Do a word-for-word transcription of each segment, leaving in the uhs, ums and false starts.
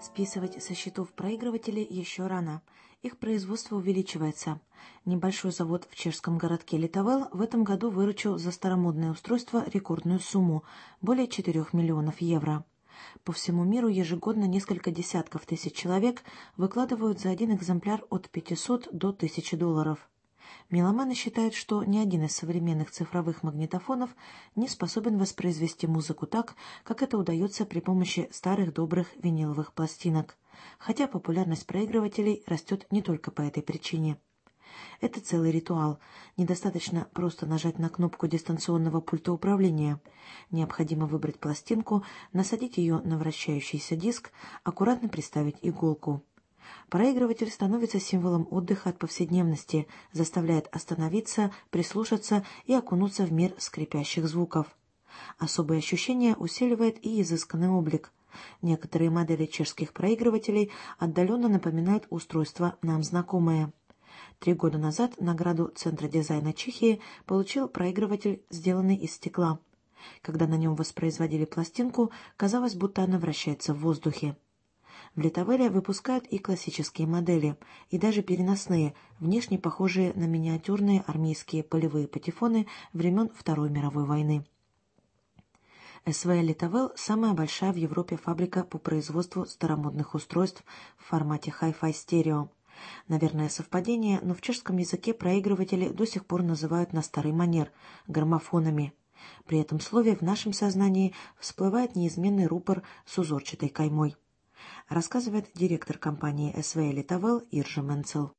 Списывать со счетов проигрывателей еще рано. Их производство увеличивается. Небольшой завод в чешском городке Литовел в этом году выручил за старомодное устройство рекордную сумму – более четырёх миллионов евро. По всему миру ежегодно несколько десятков тысяч человек выкладывают за один экземпляр от пятисот до тысячи долларов. Меломаны считают, что ни один из современных цифровых магнитофонов не способен воспроизвести музыку так, как это удается при помощи старых добрых виниловых пластинок, хотя популярность проигрывателей растет не только по этой причине. Это целый ритуал. Недостаточно просто нажать на кнопку дистанционного пульта управления. Необходимо выбрать пластинку, насадить ее на вращающийся диск, аккуратно приставить иголку. Проигрыватель становится символом отдыха от повседневности, заставляет остановиться, прислушаться и окунуться в мир скрипящих звуков. Особые ощущения усиливает и изысканный облик. Некоторые модели чешских проигрывателей отдаленно напоминают устройства нам знакомые. Три года назад награду Центра дизайна Чехии получил проигрыватель, сделанный из стекла. Когда на нем воспроизводили пластинку, казалось, будто она вращается в воздухе. В Литовеле выпускают и классические модели, и даже переносные, внешне похожие на миниатюрные армейские полевые патефоны времен Второй мировой войны. эс вэ Литовел – самая большая в Европе фабрика по производству старомодных устройств в формате Hi-Fi стерео. Наверное, совпадение, но в чешском языке проигрыватели до сих пор называют на старый манер – граммофонами. При этом слове в нашем сознании всплывает неизменный рупор с узорчатой каймой. Рассказывает директор компании эс вэ Литовел Иржа Менцел.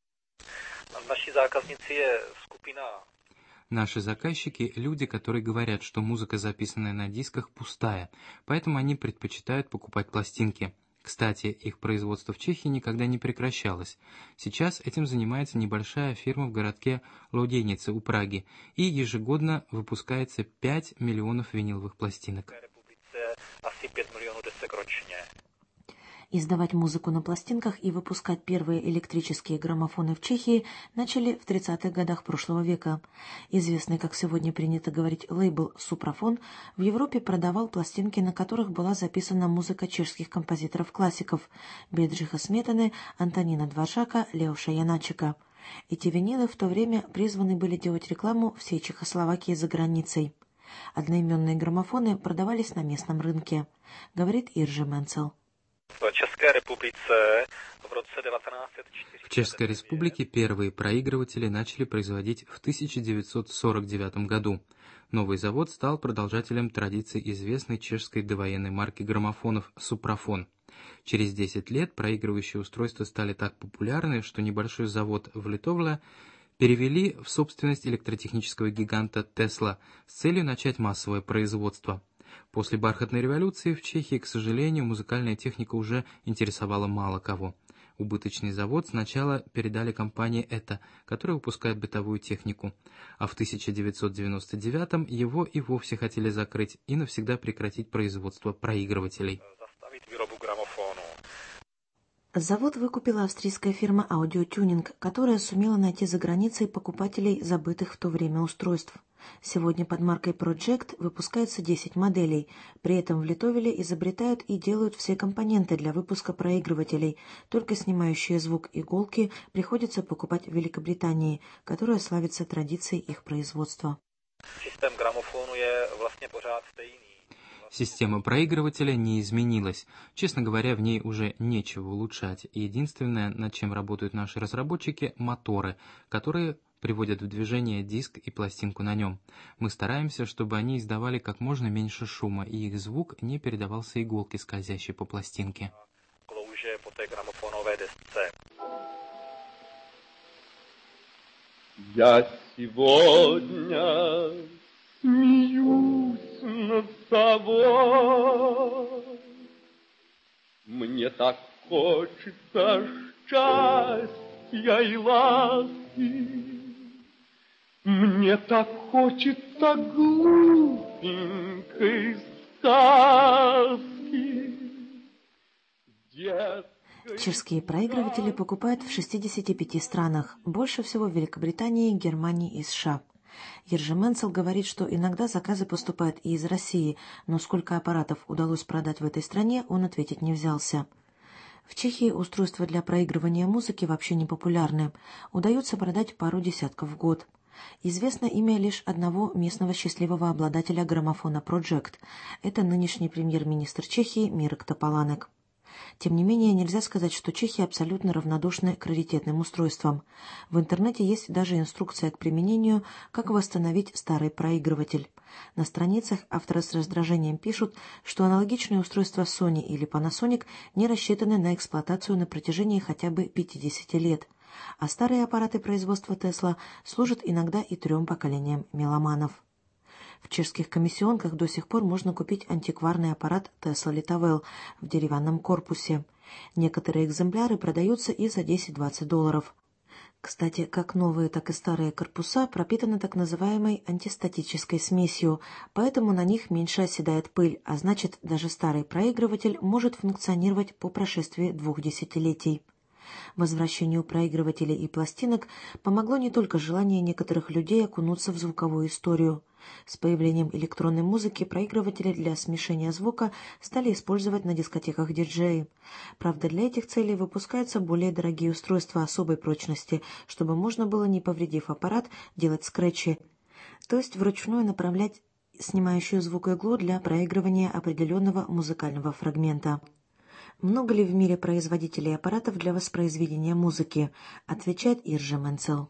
Наши заказчики – люди, которые говорят, что музыка, записанная на дисках, пустая, поэтому они предпочитают покупать пластинки. Кстати, их производство в Чехии никогда не прекращалось. Сейчас этим занимается небольшая фирма в городке Лоденице у Праги, и ежегодно выпускается пять миллионов виниловых пластинок. Издавать музыку на пластинках и выпускать первые электрические граммофоны в Чехии начали в тридцатых годах прошлого века. Известный, как сегодня принято говорить, лейбл «Супрафон» в Европе продавал пластинки, на которых была записана музыка чешских композиторов-классиков Бедрžicha Сметаны, Антонина Дворжака, Леоша Яначека. Эти винилы в то время призваны были делать рекламу всей Чехословакии за границей. Одноименные граммофоны продавались на местном рынке, говорит Иржа Менцел. В Чешской Республике первые проигрыватели начали производить в тысяча девятьсот сорок девятом году. Новый завод стал продолжателем традиций известной чешской довоенной марки граммофонов «Супрафон». Через десять лет проигрывающие устройства стали так популярны, что небольшой завод в Литовле перевели в собственность электротехнического гиганта Tesla с целью начать массовое производство. После бархатной революции в Чехии, к сожалению, музыкальная техника уже интересовала мало кого. Убыточный завод сначала передали компании «Эта», которая выпускает бытовую технику, а в тысяча девятьсот девяносто девятом его и вовсе хотели закрыть и навсегда прекратить производство проигрывателей. Завод выкупила австрийская фирма Audio Tuning, которая сумела найти за границей покупателей забытых в то время устройств. Сегодня под маркой Project выпускается десять моделей. При этом в Литовеле изобретают и делают все компоненты для выпуска проигрывателей. Только снимающие звук иголки приходится покупать в Великобритании, которая славится традицией их производства. Система граммофона власне pořád stejný. Система проигрывателя не изменилась. Честно говоря, в ней уже нечего улучшать. Единственное, над чем работают наши разработчики – моторы, которые приводят в движение диск и пластинку на нем. Мы стараемся, чтобы они издавали как можно меньше шума, и их звук не передавался иголке, скользящей по пластинке. Я сегодня смеюсь над собой. Мне так хочется счастья и ласки. Мне так хочется глупенькой сказки. Чешские проигрыватели покупают в шестидесяти пяти странах, больше всего в Великобритании, Германии и США. Иржа Менцел говорит, что иногда заказы поступают и из России, но сколько аппаратов удалось продать в этой стране, он ответить не взялся. В Чехии устройства для проигрывания музыки вообще не популярны. Удается продать пару десятков в год. Известно имя лишь одного местного счастливого обладателя граммофона Project. Это нынешний премьер-министр Чехии Мирек Топаланек. Тем не менее, нельзя сказать, что чехи абсолютно равнодушны к раритетным устройствам. В интернете есть даже инструкция к применению, как восстановить старый проигрыватель. На страницах авторы с раздражением пишут, что аналогичные устройства Sony или Panasonic не рассчитаны на эксплуатацию на протяжении хотя бы пятидесяти лет, а старые аппараты производства Tesla служат иногда и трем поколениям меломанов. В чешских комиссионках до сих пор можно купить антикварный аппарат Tesla Litavel в деревянном корпусе. Некоторые экземпляры продаются и за десять-двадцать долларов. Кстати, как новые, так и старые корпуса пропитаны так называемой антистатической смесью, поэтому на них меньше оседает пыль, а значит, даже старый проигрыватель может функционировать по прошествии двух десятилетий. Возвращению проигрывателей и пластинок помогло не только желание некоторых людей окунуться в звуковую историю. С появлением электронной музыки проигрыватели для смешения звука стали использовать на дискотеках диджеи. Правда, для этих целей выпускаются более дорогие устройства особой прочности, чтобы можно было, не повредив аппарат, делать скретчи, то есть вручную направлять снимающую звукоиглу для проигрывания определенного музыкального фрагмента. Много ли в мире производителей аппаратов для воспроизведения музыки? Отвечает Иржа Менцел.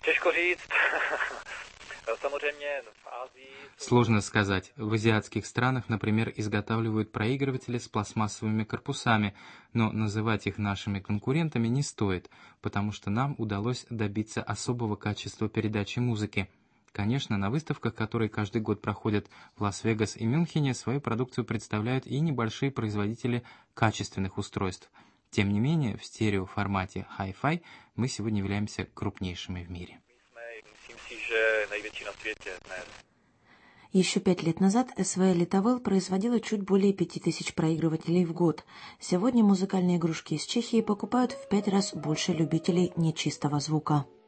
Сложно сказать. В азиатских странах, например, изготавливают проигрыватели с пластмассовыми корпусами, но называть их нашими конкурентами не стоит, потому что нам удалось добиться особого качества передачи музыки. Конечно, на выставках, которые каждый год проходят в Лас-Вегас и Мюнхене, свою продукцию представляют и небольшие производители качественных устройств. Тем не менее, в стереоформате Hi-Fi мы сегодня являемся крупнейшими в мире. Еще пять лет назад эс ви Litavel производила чуть более пяти тысяч проигрывателей в год. Сегодня музыкальные игрушки из Чехии покупают в пять раз больше любителей нечистого звука.